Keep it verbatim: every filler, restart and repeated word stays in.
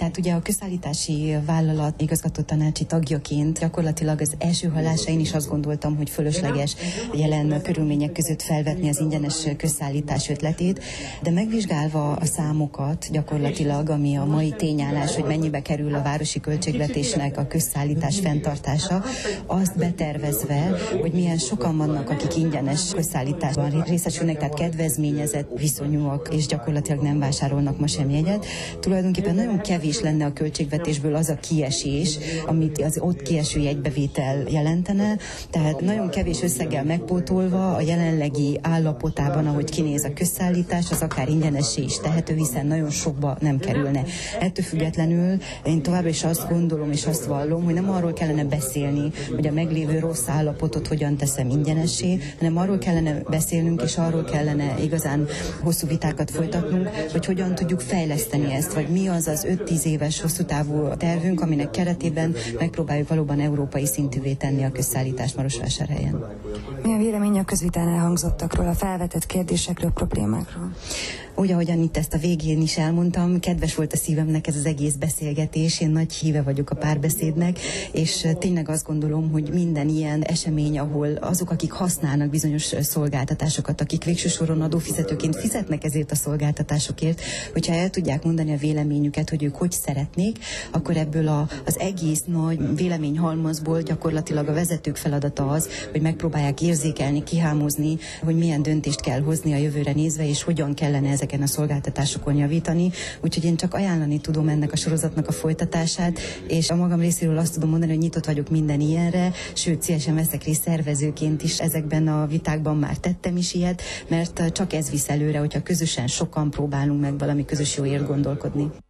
Hát ugye a közszállítási vállalat igazgatótanácsi tagjaként gyakorlatilag az első hallásra én is azt gondoltam, hogy fölösleges jelen körülmények között felvetni az ingyenes közszállítás ötletét, de megvizsgálva a számokat gyakorlatilag, ami a mai tényállás, hogy mennyibe kerül a városi költségvetésnek a közszállítás fenntartása, azt betervezve, hogy milyen sokan vannak, akik ingyenes közszállításban részesülnek, tehát kedvezményezett viszonyúak, és gyakorlatilag nem vásárolnak ma sem jegyet. Tulajdonképpen nagyon kevés lenne a költségvetésből az a kiesés, amit az ott kieső jegybevétel jelentene, tehát nagyon kevés összeggel megpótolva a jelenlegi állapotában, ahogy kinéz a közszállítás, az akár ingyenessé is tehető, hiszen nagyon sokba nem kerülne. Ettől függetlenül én továbbra is azt gondolom és azt vallom, hogy nem arról kellene beszélni, hogy a meglévő rossz állapotot hogyan teszem ingyenessé, hanem arról kellene beszélnünk, és arról kellene igazán hosszú vitákat folytatnunk, hogy hogyan tudjuk fejleszteni ezt, vagy mi az az öt-tíz éves hosszú távú tervünk, aminek keretében megpróbáljuk valóban európai szintűvé tenni a közszállítást Marosvásárhelyen. Mi a vélemény a közvitán elhangzottakról, a felvetett kérdésekről, problémákról? Úgy, ahogyan itt ezt a végén is elmondtam, kedves volt a szívemnek ez az egész beszélgetés, én nagy híve vagyok a párbeszédnek, és tényleg azt gondolom, hogy minden ilyen esemény, ahol azok, akik használnak bizonyos szolgáltatásokat, akik végső soron adófizetőként fizetnek ezért a szolgáltatásokért, hogyha el tudják mondani a véleményüket, hogy ők hogy szeretnék, akkor ebből a, az egész nagy véleményhalmazból gyakorlatilag a vezetők feladata az, hogy megpróbálják érzékelni, kihámozni, hogy milyen döntést kell hozni a jövőre nézve, és hogyan kellene ezek a szolgáltatásokon javítani, úgyhogy én csak ajánlani tudom ennek a sorozatnak a folytatását, és a magam részéről azt tudom mondani, hogy nyitott vagyok minden ilyenre, sőt, szívesen veszek részt szervezőként is ezekben a vitákban, már tettem is ilyet, mert csak ez visz előre, hogyha közösen sokan próbálunk meg valami közös jóért gondolkodni.